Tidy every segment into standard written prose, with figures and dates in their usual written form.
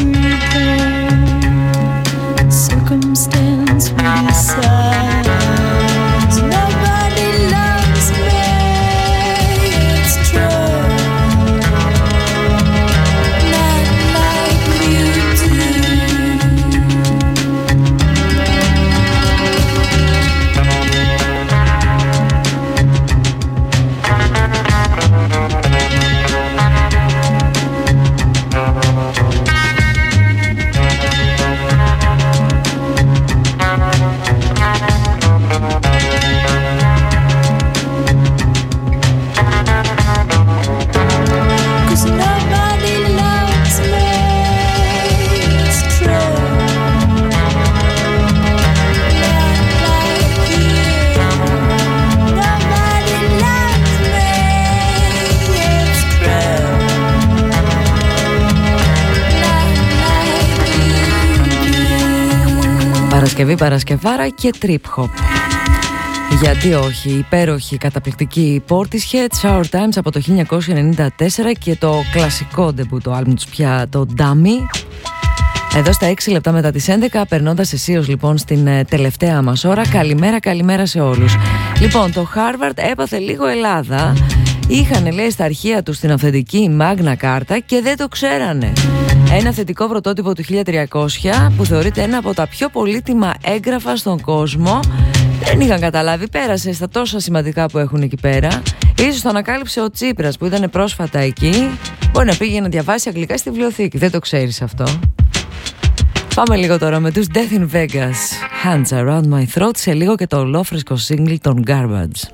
Παρασκευάρα και trip hop. Γιατί όχι, υπέροχη, καταπληκτική Portishead, Sour Times από το 1994 και το κλασικό ντεμπούτο άλμπουμ τους πια, το Dummy. Εδώ στα 6 λεπτά μετά τις 11, περνώντας αισίως λοιπόν στην τελευταία μας ώρα. Καλημέρα σε όλους. Λοιπόν, το Harvard έπαθε λίγο Ελλάδα. Είχαν, λέει, στα αρχεία τους την αυθεντική Magna Carta και δεν το ξέρανε. Ένα αυθεντικό πρωτότυπο του 1300 που θεωρείται ένα από τα πιο πολύτιμα έγγραφα στον κόσμο. Δεν είχαν καταλάβει, πέρασε στα τόσα σημαντικά που έχουν εκεί πέρα. Ίσως το ανακάλυψε ο Τσίπρας που ήταν πρόσφατα εκεί. Μπορεί να πήγε να διαβάσει αγγλικά στη βιβλιοθήκη, δεν το ξέρεις αυτό. Πάμε λίγο τώρα με τους Death in Vegas, Hands Around My Throat, σε λίγο και το ολόφρεσκο single των Garbage.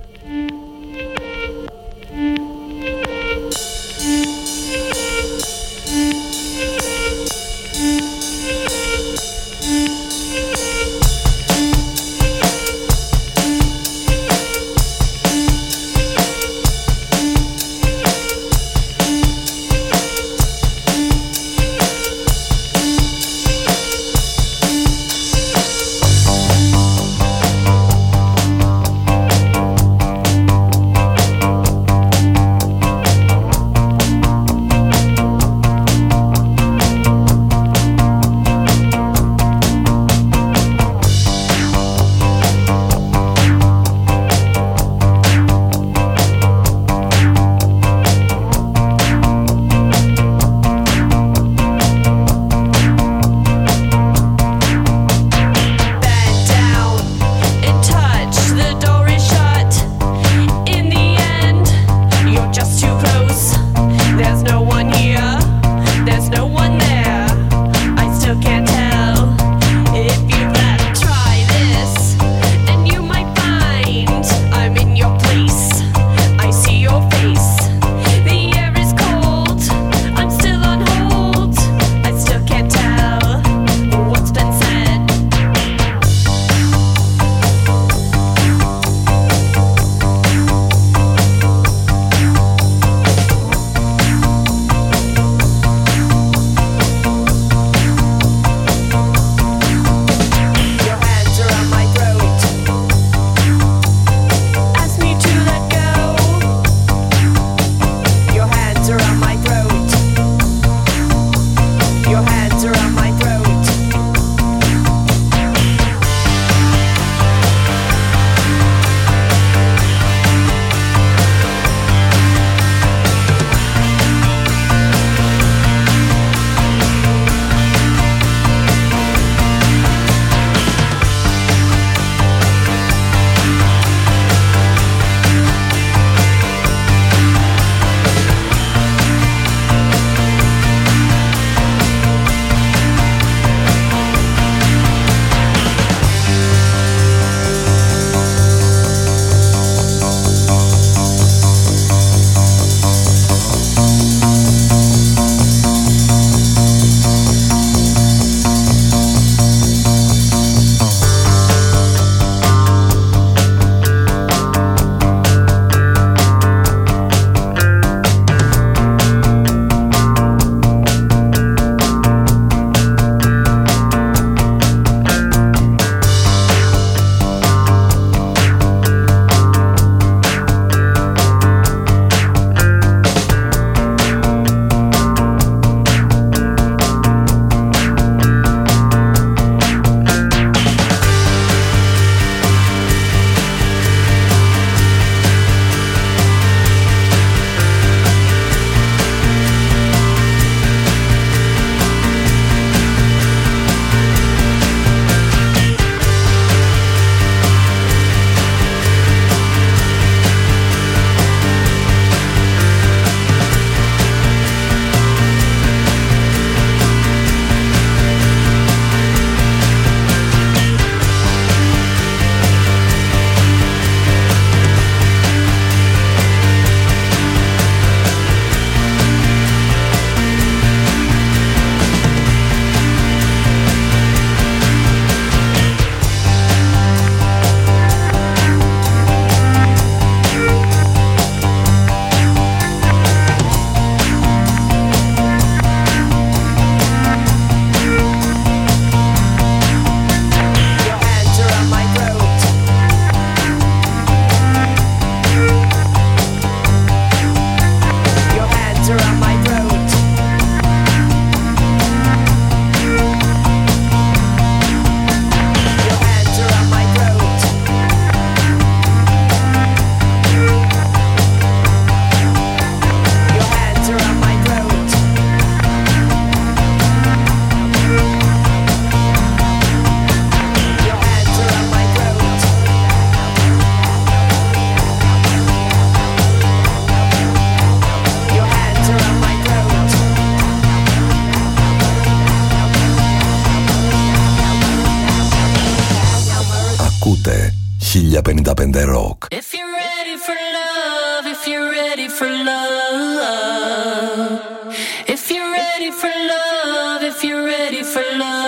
1055 Rock. If you're ready for love, if you're ready for love, if you're ready for love, if you're ready for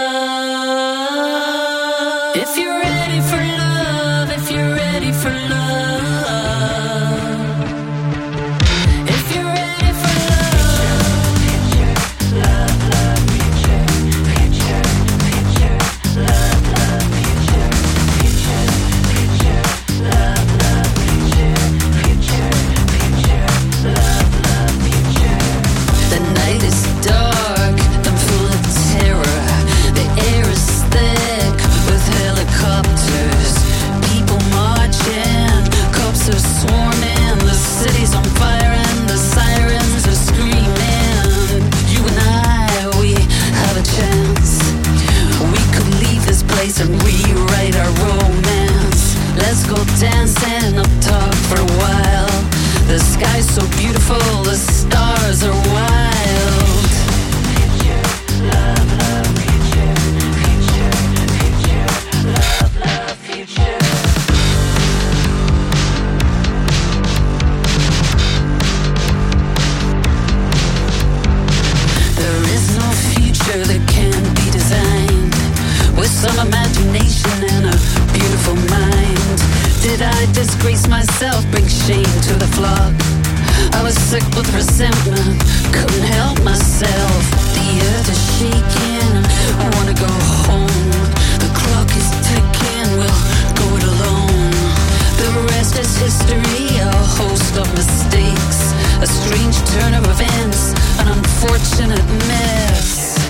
love, if you're ready for love, if you're ready for love. And rewrite our romance. Let's go dancing up top for a while. The sky's so beautiful, the stars are wild. Love, love, future, future, future. Love, love, future. There is no future that can be designed with some imagination and a beautiful mind. Did I disgrace myself, bring shame to the flock? I was sick with resentment, couldn't help myself. The earth is shaking, I wanna go home. The clock is ticking, we'll go it alone. The rest is history, a host of mistakes, a strange turn of events, an unfortunate mess.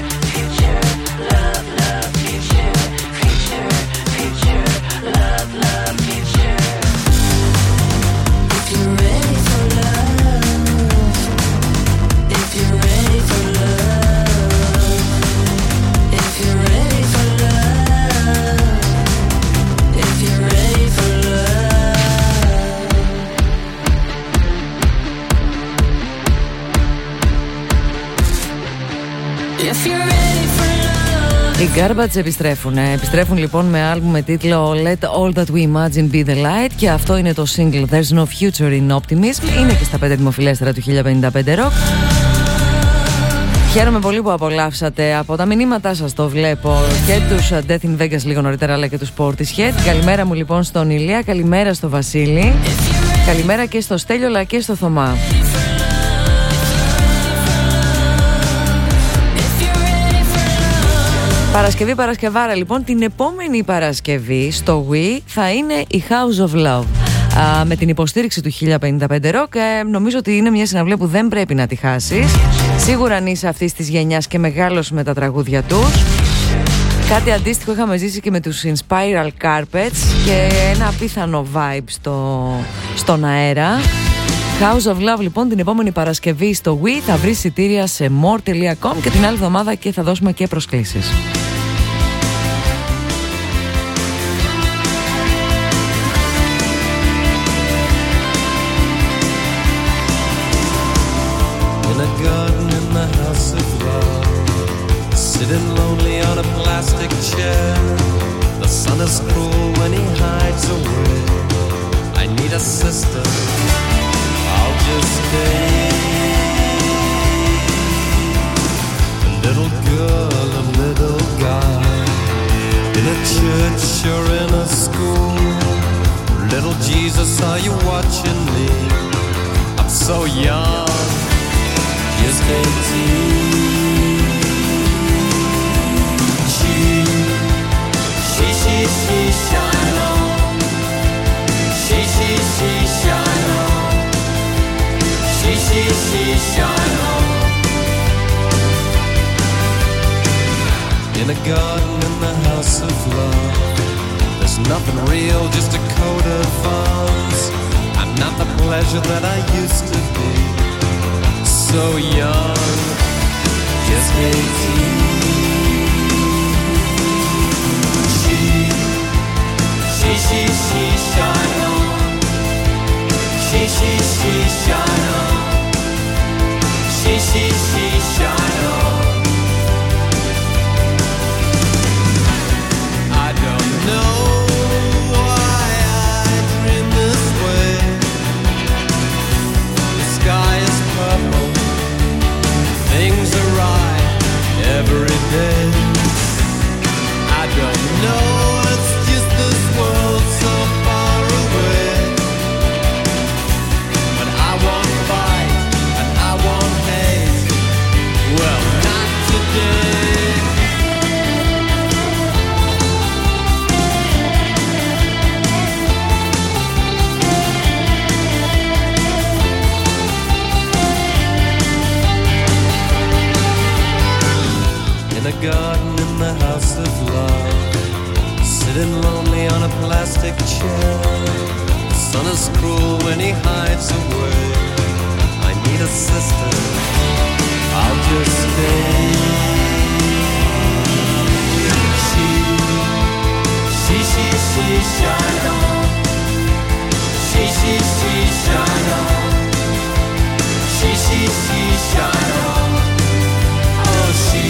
Οι Garbage επιστρέφουν λοιπόν με άλμπουμ με τίτλο Let All That We Imagine Be The Light, και αυτό είναι το single There's No Future in Optimism. Είναι και στα 5 δημοφιλέστερα του 1055 Rock. Χαίρομαι πολύ που απολαύσατε. Από τα μηνύματά σας το βλέπω και τους Death in Vegas λίγο νωρίτερα, αλλά και τους Portishead. Καλημέρα μου λοιπόν στον Ηλία, καλημέρα στο Βασίλη, καλημέρα και στο Στέλιο αλλά και στο Θωμά. Παρασκευάρα λοιπόν. Την επόμενη Παρασκευή στο Wii θα είναι η House of Love με την υποστήριξη του 1055 Rock. Νομίζω ότι είναι μια συναυλία που δεν πρέπει να τη χάσεις. Σίγουρα αν είσαι αυτής της γενιάς και μεγάλος με τα τραγούδια τους. Κάτι αντίστοιχο είχαμε ζήσει και με τους Inspiral Carpets και ένα απίθανο vibe στον αέρα. House of Love λοιπόν την επόμενη Παρασκευή στο Wii. Θα βρεις εισιτήρια σε more.com και την άλλη εβδομάδα και θα δώσουμε και προσκλήσεις. In a garden in the house of love, sitting lonely on a plastic chair. The sun is cruel when he hides away. I need a sister, I'll just stay. A little girl, a little guy, in a church or in a school. Little Jesus, are you watching me? I'm so young, just 18. She, shine on. She, shine on. She, shine on. In a garden in the house of love, there's nothing real, just a coat of arms. I'm not the pleasure that I used to be. So young, just 18. She shine on. She shine on. She shine on. I don't know why I house of love, sitting lonely on a plastic chair. The sun is cruel when he hides away. I need a sister, I'll just stay. She, shine on. She, shine on. She, shine on. Oh, she,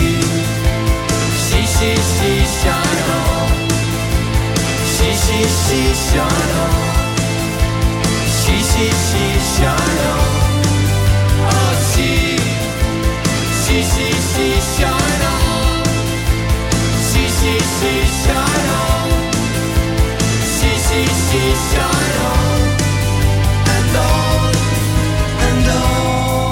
shine on. She, shine on. She, shine on. Oh, she, shine on. She, shine on. She shine on. And on, and on.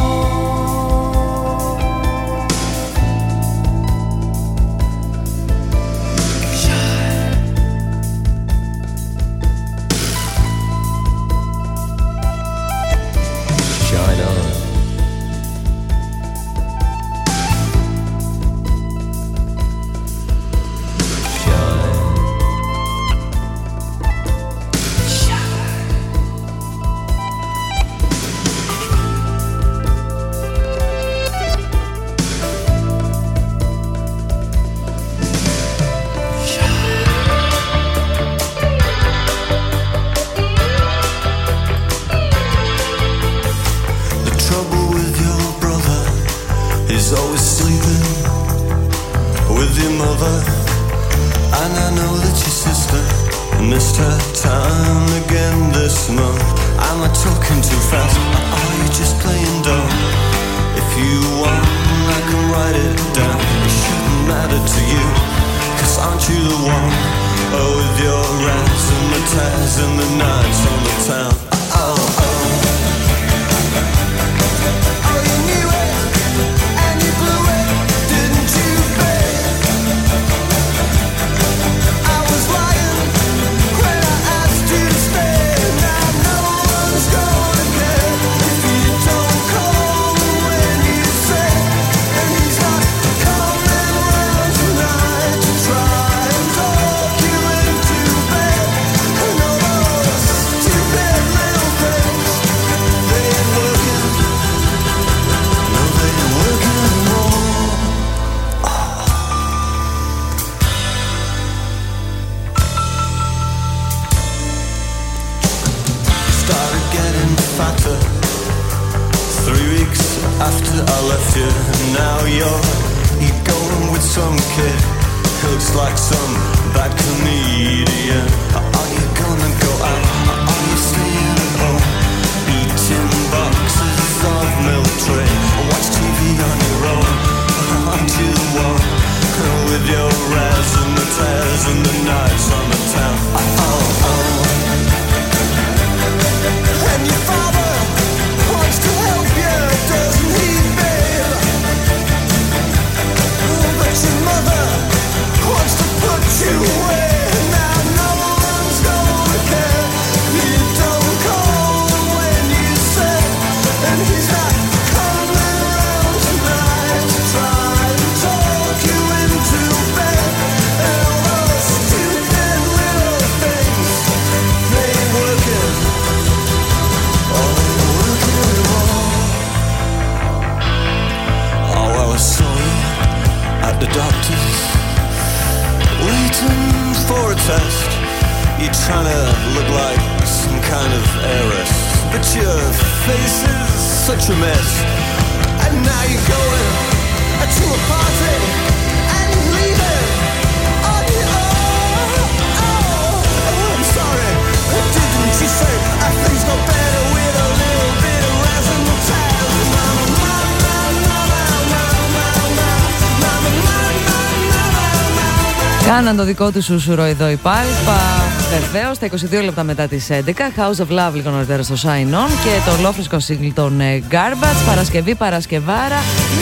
Κάναν το δικό του σούσουρο εδώ οι Πάλπα. Βεβαίως, τα 22 λεπτά μετά τις 11. House of Love λίγο νωρίτερα στο Shine On. Και το ολόφρυσκο σύγκλι των Garbage. Παρασκευή, Παρασκευάρα.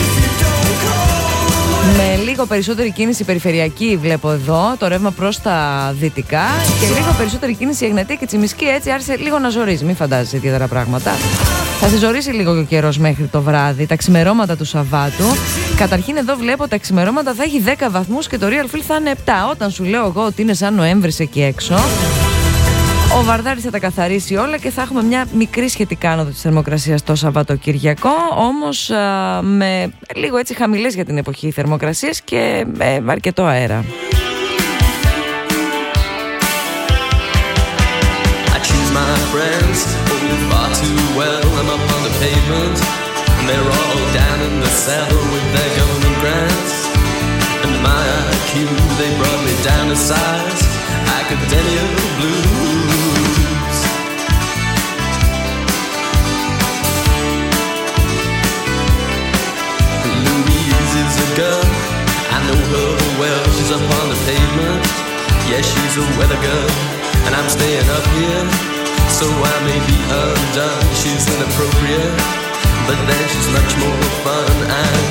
Με λίγο περισσότερη κίνηση περιφερειακή βλέπω εδώ. Το ρεύμα προς τα δυτικά. Και λίγο περισσότερη κίνηση η Εγνατία και Τσιμισκή. Έτσι άρχισε λίγο να ζορίζει. Μην φαντάζεσαι ιδιαίτερα πράγματα. Θα ζορίσει λίγο και ο καιρός μέχρι το βράδυ, τα ξημερώματα του Σαββάτου. Καταρχήν εδώ βλέπω τα ξημερώματα θα έχει 10 βαθμούς και το Real Feel θα είναι 7. Όταν σου λέω εγώ ότι είναι σαν Νοέμβρης εκεί έξω, ο Βαρδάρης θα τα καθαρίσει όλα και θα έχουμε μια μικρή σχετικά άνοδο της θερμοκρασίας το Σαββατοκυριακό, όμως με λίγο έτσι χαμηλές για την εποχή θερμοκρασίες και με αρκετό αέρα. My friends, oh, far too well. I'm up on the pavement, and they're all down in the cellar with their government grants. And my IQ, they brought me down to size academia blues. Louise is a girl, I know her well. She's up on the pavement, yeah, she's a weather girl, and I'm staying up here. So I may be undone, she's inappropriate, but then she's much more fun. And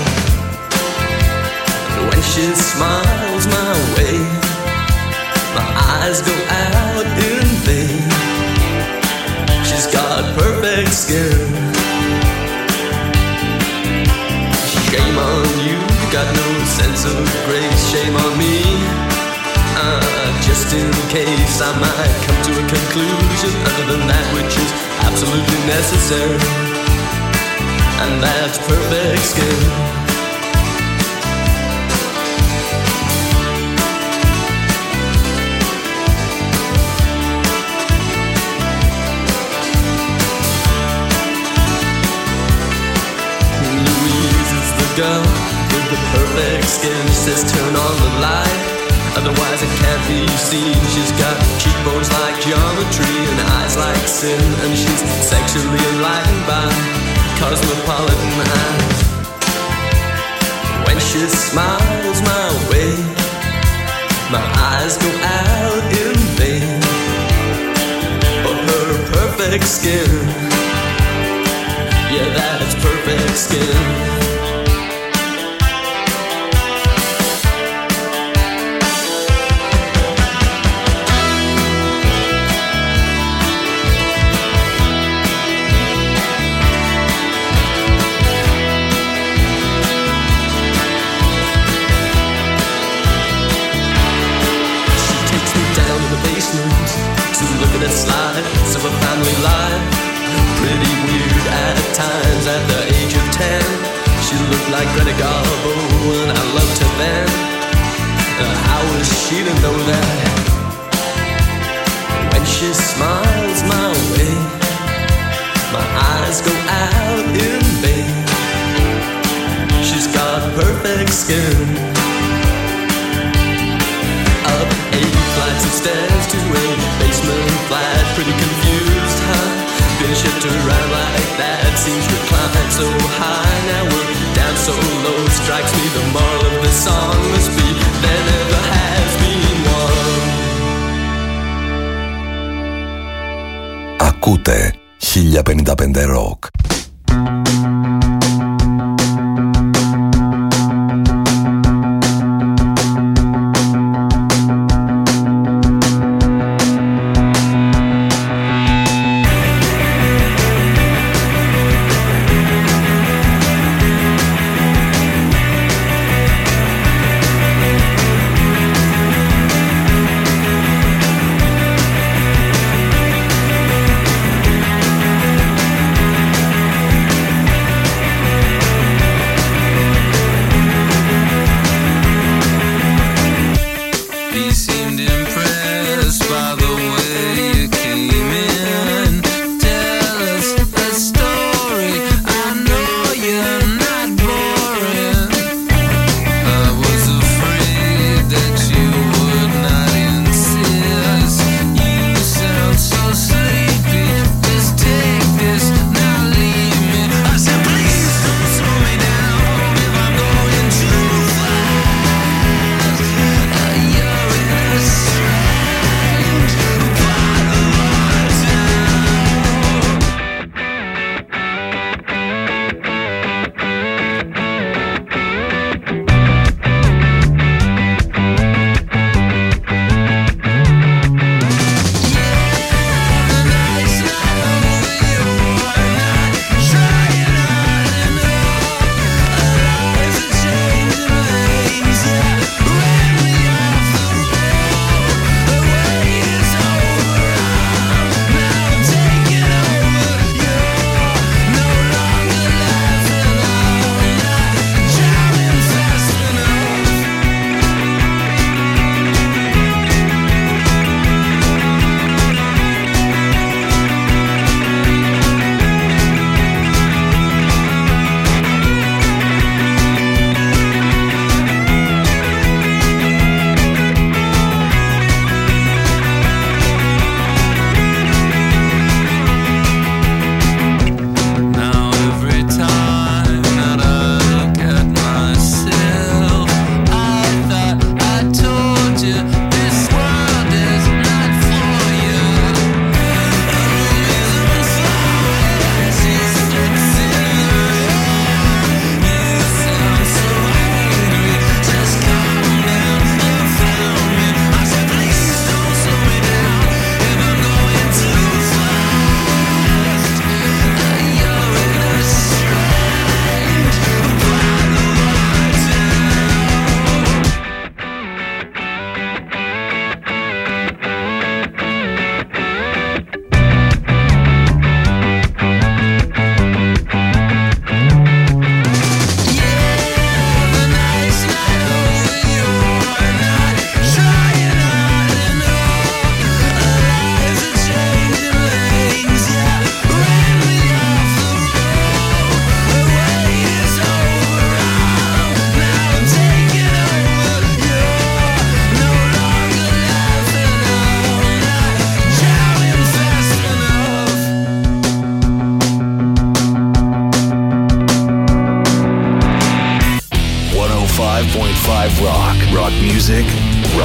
when she smiles my way, my eyes go out in vain. She's got perfect skin. Shame on you, got no sense of grace. Shame on me, just in case I might come to a conclusion other than that which is absolutely necessary, and that's perfect skin. Louise is the girl with the perfect skin. She says turn on the light, otherwise it can't be seen. She's got cheekbones like geometry and eyes like sin, and she's sexually enlightened by cosmopolitan eyes. When she smiles my way, my eyes go out in vain. For her perfect skin, yeah, that's perfect skin. Slides of a family life, pretty weird at times. At the age of 10, she looked like Greta Garbo, and I loved her then. How was she to know that? When she smiles my way, my eyes go out in vain. She's got perfect skin. Up 8 flights of stairs to a basement flat, pretty confused, huh? Been shipped around like that, seems reclined so high. Now we're down so low, strikes me the moral of the song must be there never has been one. Ακούτε 1055 Rock.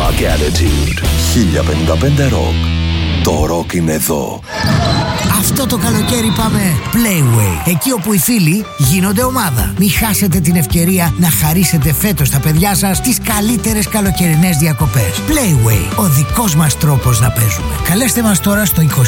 Rock Attitude. 1055 Rock. Το ροκ είναι εδώ. Αυτό το καλοκαίρι πάμε Playway, εκεί όπου οι φίλοι γίνονται ομάδα. Μην χάσετε την ευκαιρία να χαρίσετε φέτος στα παιδιά σας τις καλύτερες καλοκαιρινές διακοπές. Playway, ο δικός μας τρόπος να παίζουμε. Καλέστε μας τώρα στο 2310 22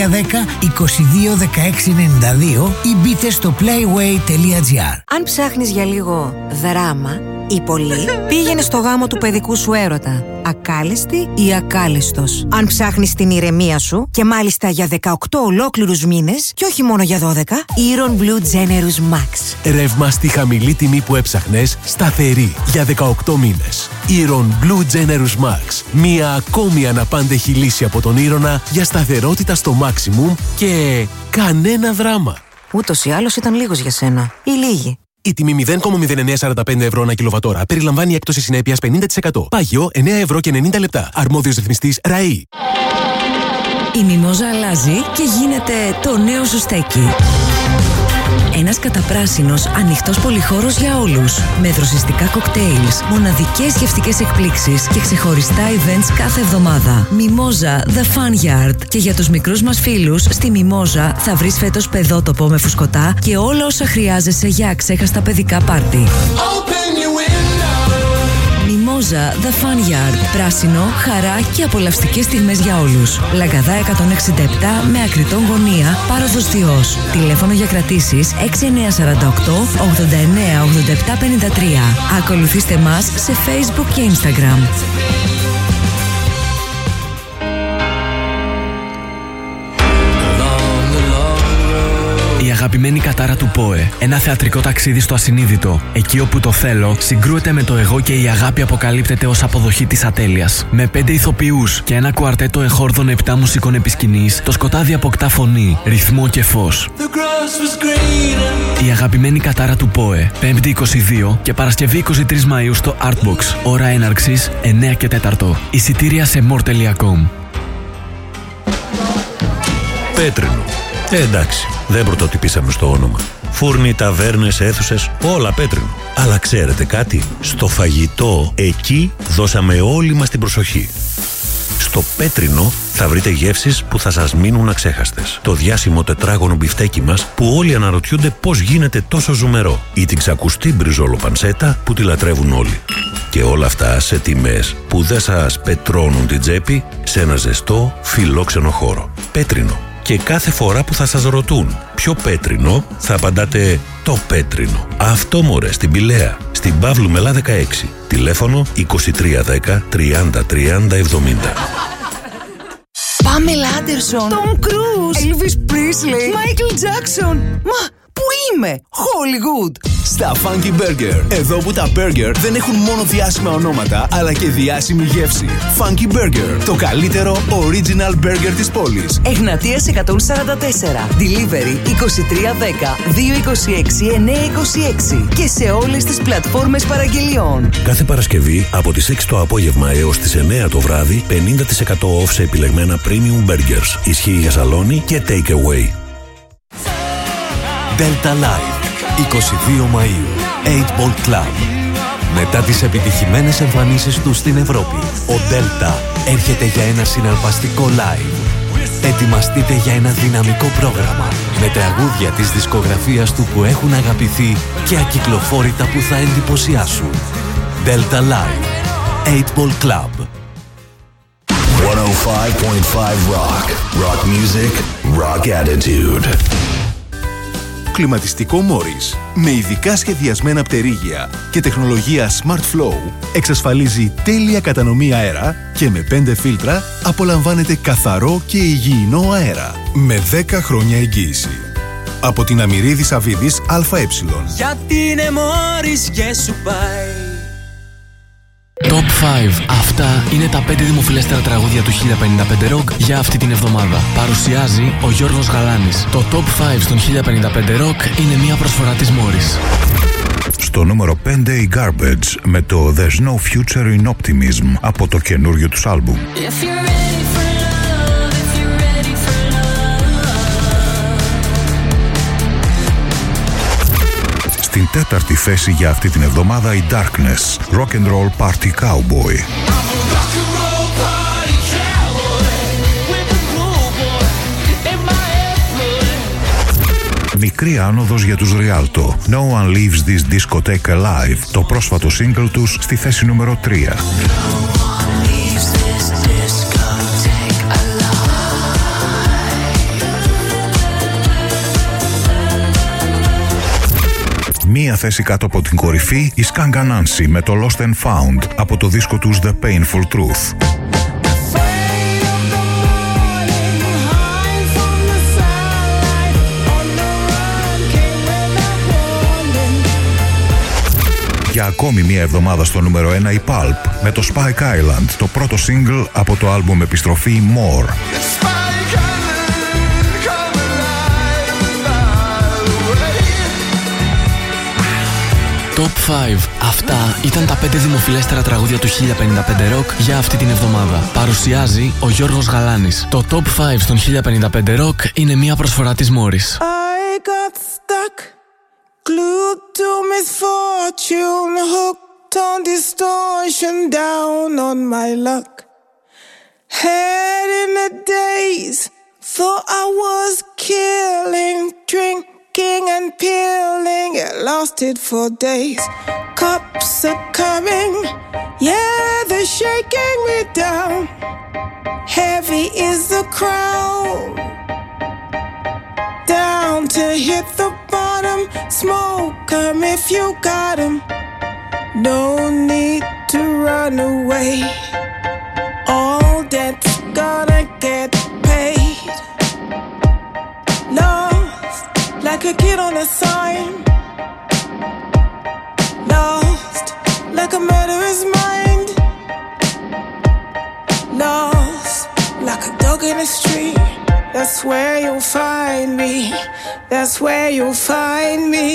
16 92 ή μπείτε στο playway.gr. Αν ψάχνεις για λίγο δράμα ή πολύ, πήγαινε στο γάμο του παιδικού σου έρωτα. Ακάλεστη ή ακάλιστος. Αν ψάχνεις την ηρεμία σου και μάλιστα για 18 ολόκληρους μήνες και όχι μόνο για 12, Iron Blue Generous Max. Ρεύμα στη χαμηλή τιμή που έψαχνες, σταθερή για 18 μήνες. Iron Blue Generous Max. Μία ακόμη αναπάντεχη λύση από τον Ήρωνα για σταθερότητα στο maximum και κανένα δράμα. Ούτως ή άλλως ήταν λίγος για σένα. Ή λίγοι. Η τιμή 0,0945 ευρώ ανά κιλοβατόρα περιλαμβάνει έκπτωση συνέπειας 50%. Πάγιο 9 ευρώ και 90 λεπτά. Αρμόδιος ρυθμιστής ΡΑΗ. Η μιμόζα αλλάζει και γίνεται το νέο σου στέκι. Ένας καταπράσινος ανοιχτός πολυχώρος για όλους. Με δροσιστικά κοκτέιλς, μοναδικές γευστικές εκπλήξεις και ξεχωριστά events κάθε εβδομάδα. Μιμόζα The Fun Yard. Και για τους μικρούς μας φίλους, στη Μιμόζα θα βρεις φέτος παιδότοπο με φουσκωτά και όλα όσα χρειάζεσαι για αξέχαστα παιδικά πάρτι. Μιμόζα The Fun Yard. Πράσινο, χαρά και απολαυστικές στιγμές για όλους. Λαγκαδά 167 με Ακριτών γωνία, πάροδος Διός. Τηλέφωνο για κρατήσεις 6948 89 87 53. Ακολουθήστε μας σε Facebook και Instagram. Η αγαπημένη κατάρα του ΠΟΕ. Ένα θεατρικό ταξίδι στο ασυνείδητο. Εκεί όπου το θέλω συγκρούεται με το εγώ και η αγάπη αποκαλύπτεται ως αποδοχή της ατέλειας. Με 5 ηθοποιούς και ένα κουαρτέτο εχόρδων 7 μουσικών επισκηνής, το σκοτάδι αποκτά φωνή, ρυθμό και φως. Η αγαπημένη κατάρα του ΠΟΕ. 5η 22 και Παρασκευή 23 Μαΐου στο Artbox. Ώρα έναρξης 9 και 4. Εισιτήρια σε more.com. Πέτρινο. Εντάξει, δεν πρωτοτυπήσαμε στο όνομα. Φούρνοι, ταβέρνες, αίθουσες, όλα πέτρινο. Αλλά ξέρετε κάτι? Στο φαγητό, εκεί δώσαμε όλη μας την προσοχή. Στο πέτρινο θα βρείτε γεύσεις που θα σας μείνουν αξέχαστες. Το διάσημο τετράγωνο μπιφτέκι μας που όλοι αναρωτιούνται πώς γίνεται τόσο ζουμερό. Ή την ξακουστή μπριζόλο πανσέτα που τη λατρεύουν όλοι. Και όλα αυτά σε τιμές που δεν σας πετρώνουν την τσέπη σε ένα ζεστό, φιλόξενο χώρο. Πέτρινο. Και κάθε φορά που θα σας ρωτούν ποιο πέτρινο, θα απαντάτε το πέτρινο. Αυτό μωρέ, στην Πηλαία, στην Παύλου Μελά 16. Τηλέφωνο 2310 30 30 70. Πάμελα Άντερσον, Τομ Κρούζ, Έλβις Πρίσλεϊ, Μάικλ Τζάκσον. Μα, πού είμαι? Hollywood. Στα Funky Burger. Εδώ που τα burger δεν έχουν μόνο διάσημα ονόματα, αλλά και διάσημη γεύση. Funky Burger. Το καλύτερο original burger της πόλης. Εγνατίας 144. Delivery 2310 226 926. Και σε όλες τις πλατφόρμες παραγγελιών. Κάθε Παρασκευή από τις 6 το απόγευμα έως τις 9 το βράδυ 50% off σε επιλεγμένα premium burgers. Ισχύει για σαλόνι και take away. Delta Live. 22 Μαΐου. 8 Ball Club. Μετά τις επιτυχημένες εμφανίσεις του στην Ευρώπη, ο Delta έρχεται για ένα συναρπαστικό live. Ετοιμαστείτε για ένα δυναμικό πρόγραμμα με τραγούδια της δισκογραφίας του που έχουν αγαπηθεί και ακυκλοφόρητα που θα εντυπωσιάσουν. Delta Live. 8 Ball Club. 105.5 Rock. Rock music, rock attitude. Κλιματιστικό Morris με ειδικά σχεδιασμένα πτερίγια και τεχνολογία Smart Flow εξασφαλίζει τέλεια κατανομή αέρα και με 5 φίλτρα απολαμβάνετε καθαρό και υγιεινό αέρα με 10 χρόνια εγγύηση. Από την Αμυρίδης Αβίδης ΑΕ. Γιατί είναι Morris και σου πάει. Top 5. Αυτά είναι τα 5 δημοφιλέστερα τραγούδια του 1055 Rock για αυτή την εβδομάδα. Παρουσιάζει ο Γιώργος Γαλάνης. Το Top 5 στον 1055 Rock είναι μια προσφορά της Morris. Στο νούμερο 5 η Garbage με το There's No Future in Optimism από το καινούριο τους άλμπουμ. Στην τέταρτη θέση για αυτή την εβδομάδα η Darkness, Rock and Roll Party Cowboy. μικρή άνοδος για τους Rialto. No One Leaves This Discotheque Alive, το πρόσφατο single τους στη θέση νούμερο 3. Μία θέση κάτω από την κορυφή, η Skanga Nancy με το Lost and Found από το δίσκο τους The Painful Truth. Για ακόμη μία εβδομάδα στο νούμερο 1 η Pulp με το Spike Island, το πρώτο single από το άλμπουμ επιστροφή More. Top 5. Αυτά ήταν τα 5 δημοφιλέστερα τραγούδια του 1055 Rock για αυτή την εβδομάδα. Παρουσιάζει ο Γιώργος Γαλάνης. Το Top 5 στον 1055 Rock είναι μια προσφορά της Morris. I got stuck, glued to misfortune, hooked on distortion, down on my luck. Head in a daze, thought I was killing, drinking and peeling, it lasted for days. Cops are coming, yeah, they're shaking me down. Heavy is the crown, down to hit the bottom. Smoke 'em if you got 'em, no need to run away. All debt's gonna get paid. Lost like a kid on a sign, lost like a murderer's mind, lost like a dog in the street. That's where you'll find me, that's where you'll find me.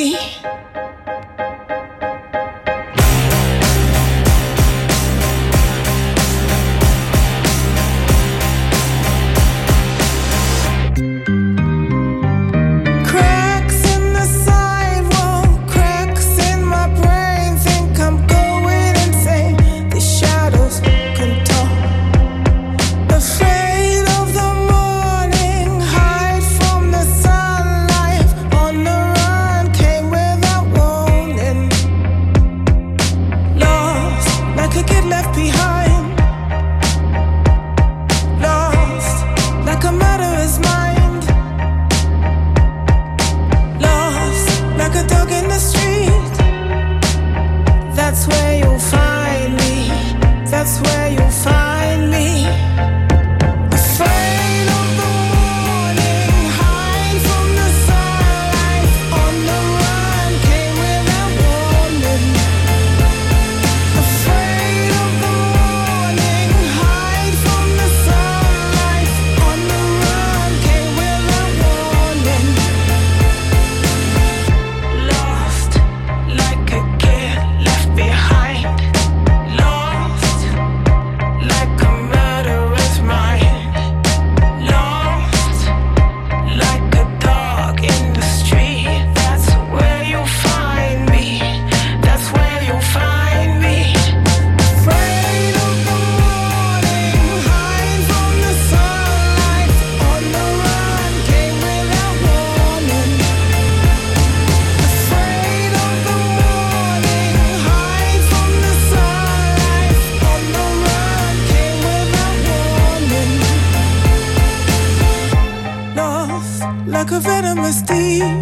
Like a venomous deed,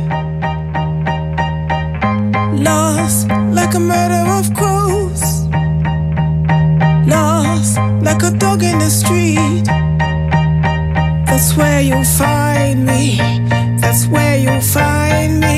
lost like a murder of crows, lost like a dog in the street. That's where you'll find me, that's where you'll find me.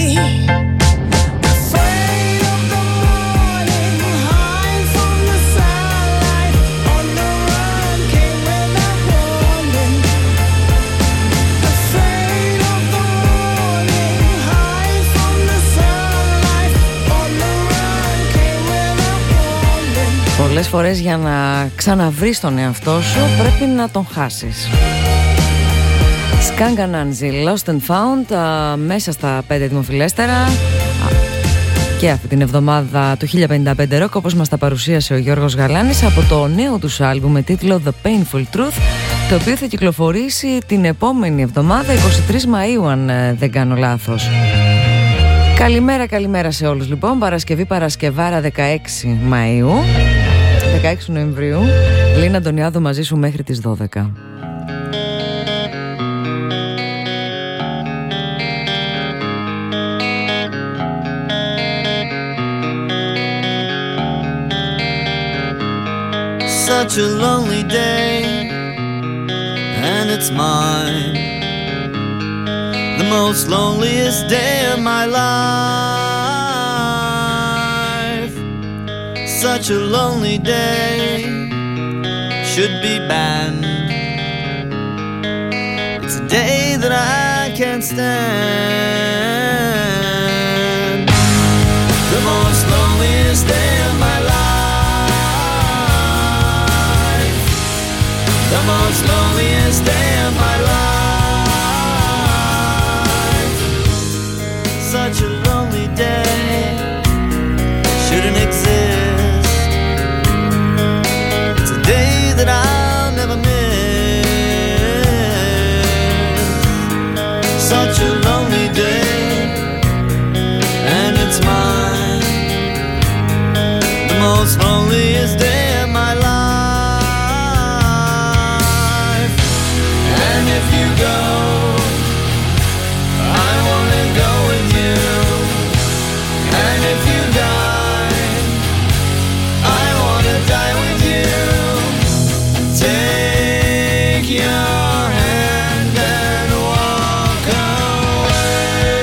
Πολλές φορές για να ξαναβρεις τον εαυτό σου πρέπει να τον χάσεις. Skanga Nancy, Lost and Found, μέσα στα 5 δημοφιλέστερα και αυτή την εβδομάδα του 1055 Rock, όπως μας τα παρουσίασε ο Γιώργος Γαλάνης, από το νέο τους άλμπουμ με τίτλο The Painful Truth, το οποίο θα κυκλοφορήσει την επόμενη εβδομάδα, 23 Μαΐου αν δεν κάνω λάθος. Καλημέρα σε όλους λοιπόν. Παρασκευάρα 16 Μαΐου, 16 Νοεμβρίου. Λίνα Αντωνιάδου μαζί σου μέχρι τις 12. Such a lonely day, and it's mine, the most loneliest day of my life. Such a lonely day should be banned. It's a day that I can't stand. The most loneliest day of my life. The most loneliest day of my life. Such a lonely day shouldn't exist. It's a day that I'll never miss. Such a lonely day, and it's mine, the most loneliest day of my life. If you go, I wanna go with you. And if you die, I wanna die with you. Take your hand and walk away.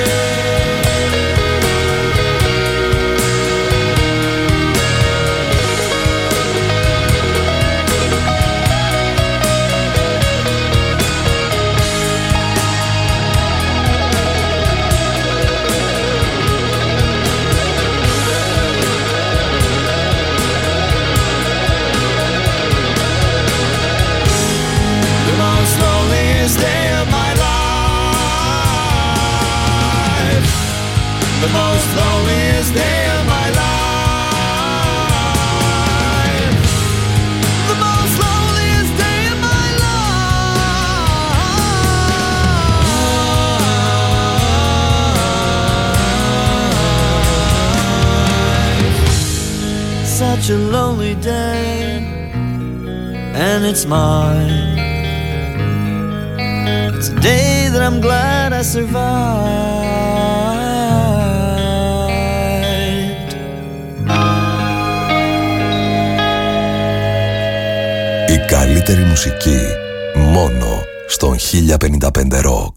Day of my life, the most loneliest day of my life, the most loneliest day of my life. Such a lonely day, and it's mine. It's a day that I'm glad I survived. Η καλύτερη μουσική μόνο στον 1055 Rock.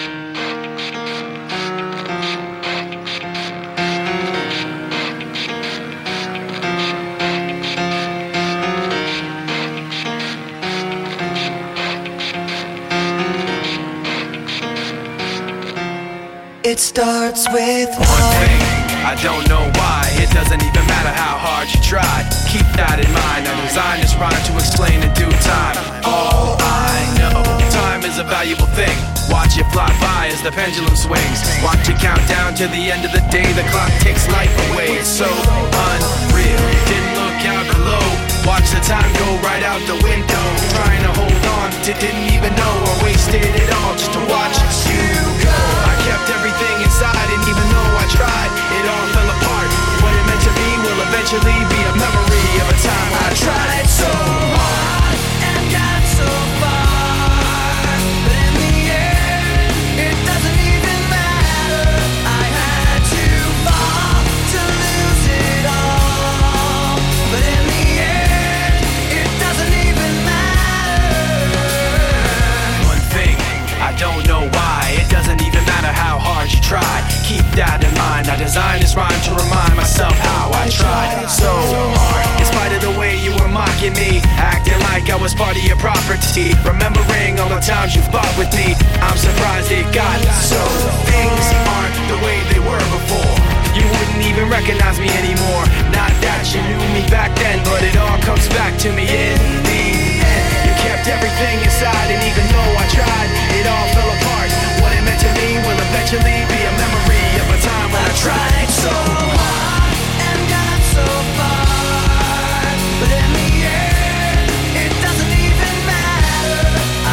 It starts with one thing, I don't know why. It doesn't even matter how hard you try. Keep that in mind. I designed this rhyme to explain in due time. All I know, time is a valuable thing. Watch it fly by as the pendulum swings. Watch it count down to the end of the day. The clock takes life away. It's so unreal. Didn't look out below. Watch the time go right out the window. Trying to hold on to didn't even know I wasted it all just to watch you go. I kept everything inside, and even though I tried, it all fell apart. What it meant to be will eventually be a memory of a time when I tried so hard and got so far. But in the end, it doesn't even matter. I had to fall to lose it all. But in the end, it doesn't even matter. One thing, I don't know why. It doesn't even matter how hard you try. Keep that in mind. I designed this rhyme to remind myself how I tried so hard. In spite of the way you were mocking me, acting like I was part of your property, remembering all the times you fought with me, I'm surprised it got so. Things aren't the way they were before. You wouldn't even recognize me anymore. Not that you knew me back then, but it all comes back to me in the end. You kept everything inside, and even though I tried, it all fell apart. What it meant to me will eventually be a memory of a time when I tried so hard and got so far. But in the end, it doesn't even matter. I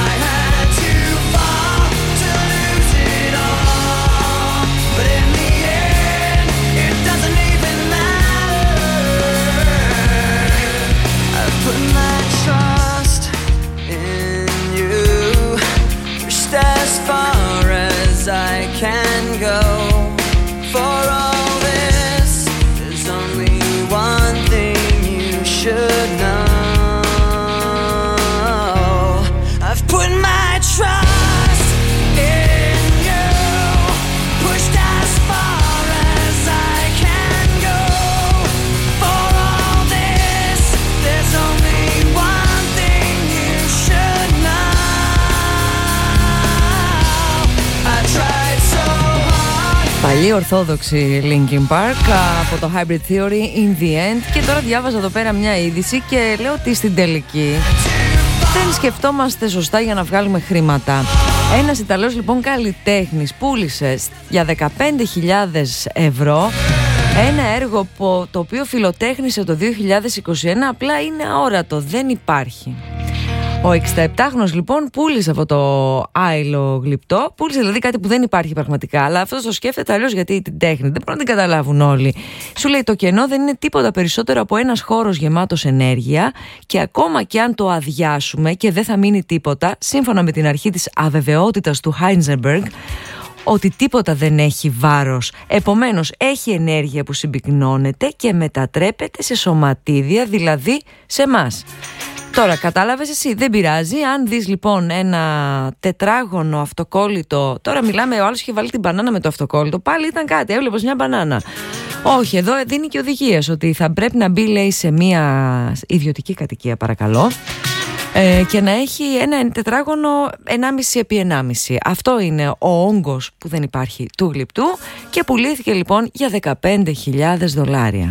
Παλιή ορθόδοξη Linkin Park από το Hybrid Theory In The End. Και τώρα διάβαζα εδώ πέρα μια είδηση και λέω ότι στην τελική δεν σκεφτόμαστε σωστά για να βγάλουμε χρήματα. Ένας Ιταλός λοιπόν καλλιτέχνης πούλησε για 15.000 ευρώ ένα έργο το οποίο φιλοτέχνησε το 2021, απλά είναι αόρατο, δεν υπάρχει. Ο 67χρονος λοιπόν πούλησε αυτό το άειλο γλυπτό, πούλησε δηλαδή κάτι που δεν υπάρχει πραγματικά, αλλά αυτός το σκέφτεται αλλιώς, γιατί την τέχνη δεν μπορούν να την καταλάβουν όλοι. Σου λέει, το κενό δεν είναι τίποτα περισσότερο από ένας χώρος γεμάτος ενέργεια, και ακόμα και αν το αδειάσουμε και δεν θα μείνει τίποτα, σύμφωνα με την αρχή της αβεβαιότητας του Heisenberg, ότι τίποτα δεν έχει βάρος. Επομένως έχει ενέργεια που συμπυκνώνεται και μετατρέπεται σε σωματίδια, δηλαδή σε εμάς. Τώρα κατάλαβες εσύ, δεν πειράζει. Αν δεις λοιπόν ένα τετράγωνο αυτοκόλλητο, τώρα μιλάμε, ο άλλος είχε βάλει την μπανάνα με το αυτοκόλλητο, πάλι ήταν κάτι, έβλεπες μια μπανάνα. Όχι, εδώ δίνει και οδηγίες ότι θα πρέπει να μπει, λέει, σε μια ιδιωτική κατοικία, παρακαλώ, και να έχει ένα τετράγωνο 1,5x1,5. Αυτό είναι ο όγκος που δεν υπάρχει του γλυπτού και πουλήθηκε λοιπόν για $15,000.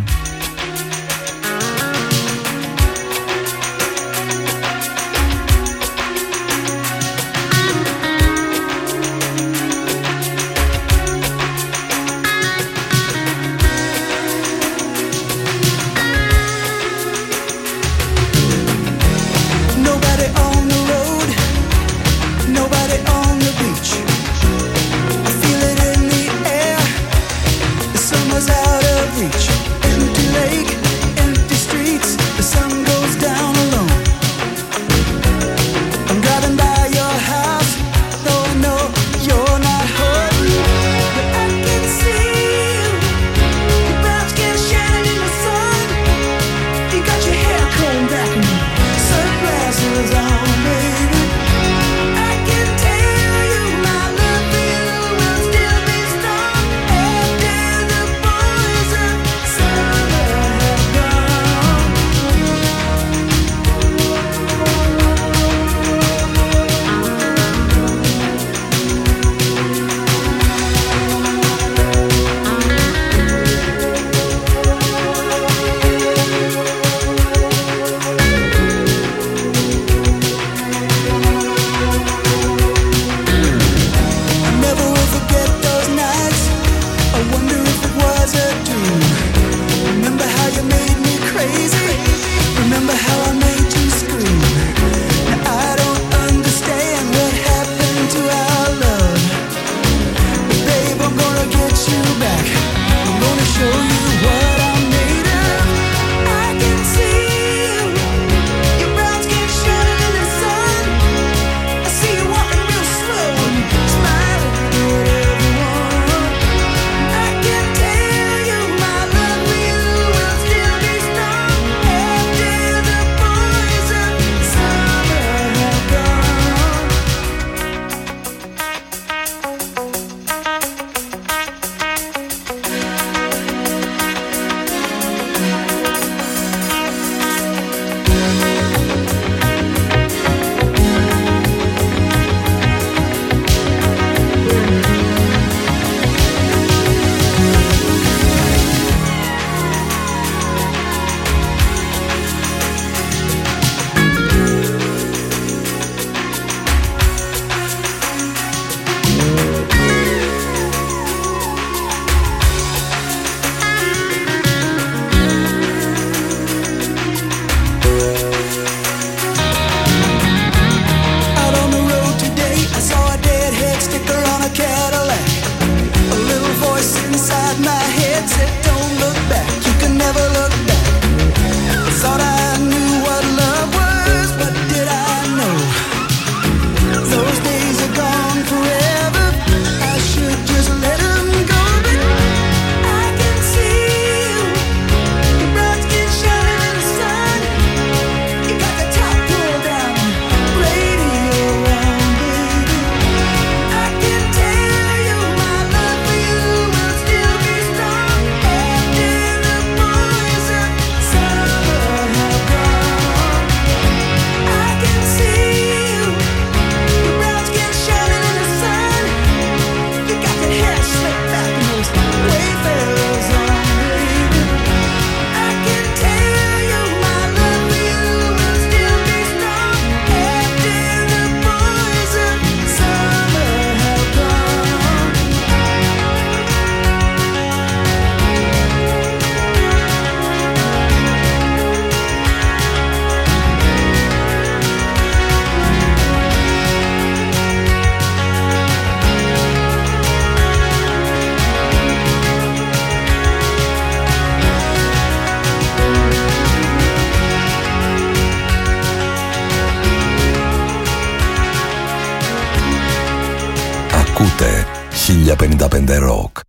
Ακούτε 1055 Rock.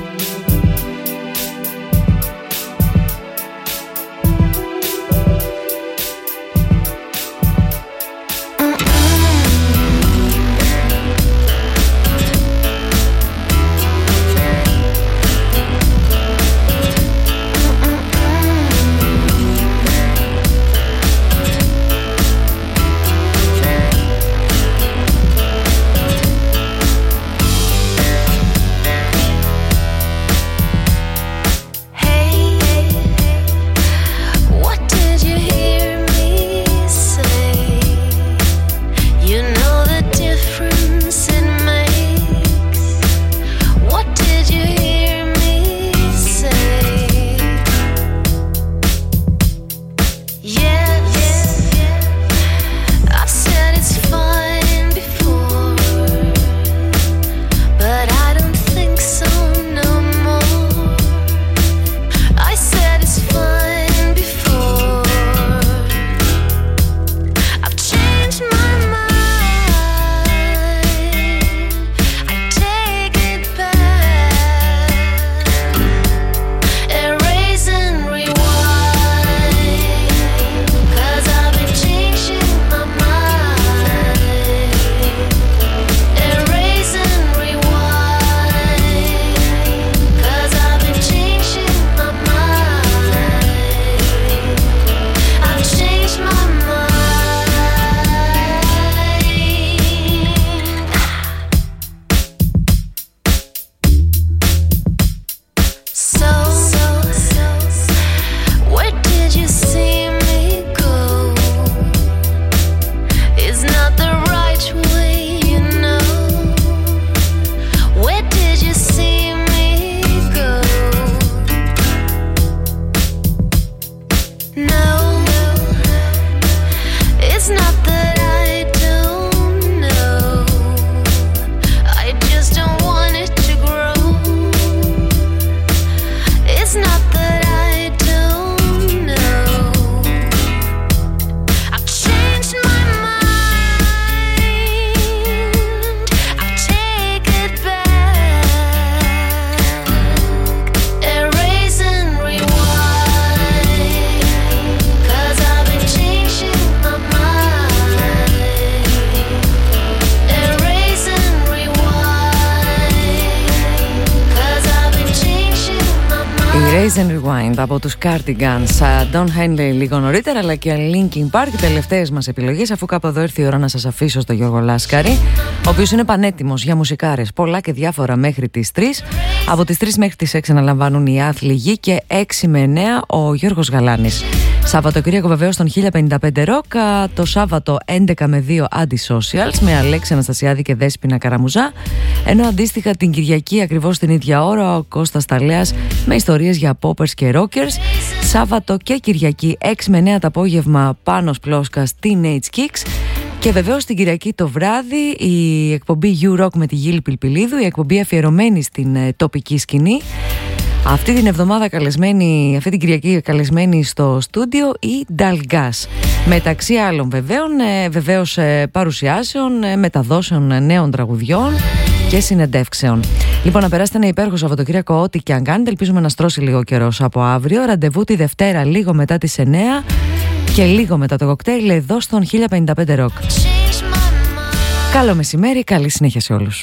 Από τους Cardigans, Don Henley λίγο νωρίτερα, αλλά και Linkin Park, οι τελευταίες μας επιλογές, αφού κάπου εδώ ήρθε η ώρα να σας αφήσω στο Γιώργο Λάσκαρη, ο οποίος είναι πανέτοιμος για μουσικάρες πολλά και διάφορα μέχρι τις 3. Από τις 3 μέχρι τις 6 αναλαμβάνουν οι Άθλοι Γη και 6 με 9 ο Γιώργος Γαλάνης. Σαββατοκύριακο βεβαίως στον 1055 Rock, το Σάββατο 11 με 2 Anti-Socials με Αλέξη Αναστασιάδη και Δέσποινα Καραμουζά, ενώ αντίστοιχα την Κυριακή ακριβώς την ίδια ώρα ο Κώστας Ταλέας με ιστορίες για poppers και rockers. Σάββατο και Κυριακή 6 με 9 το απόγευμα Πάνος Πλόσκας Teenage Kicks. Και βεβαίως την Κυριακή το βράδυ η εκπομπή You Rock με τη Γίλη Πιλπιλίδου, η εκπομπή αφιερωμένη στην τοπική σκηνή. Αυτή την εβδομάδα αυτή την Κυριακή καλεσμένη στο στούντιο η Dalgas. Μεταξύ άλλων βεβαίως παρουσιάσεων, μεταδόσεων νέων τραγουδιών και συνεντεύξεων. Λοιπόν, να περάσετε ένα υπέροχο Σαββατοκύριακο, ό,τι και αν κάνετε. Ελπίζουμε να στρώσει λίγο καιρός από αύριο. Ραντεβού τη Δευτέρα λίγο μετά τις 9 και λίγο μετά το κοκτέιλ εδώ στον 1055 Rock. Καλό μεσημέρι, καλή συνέχεια σε όλους.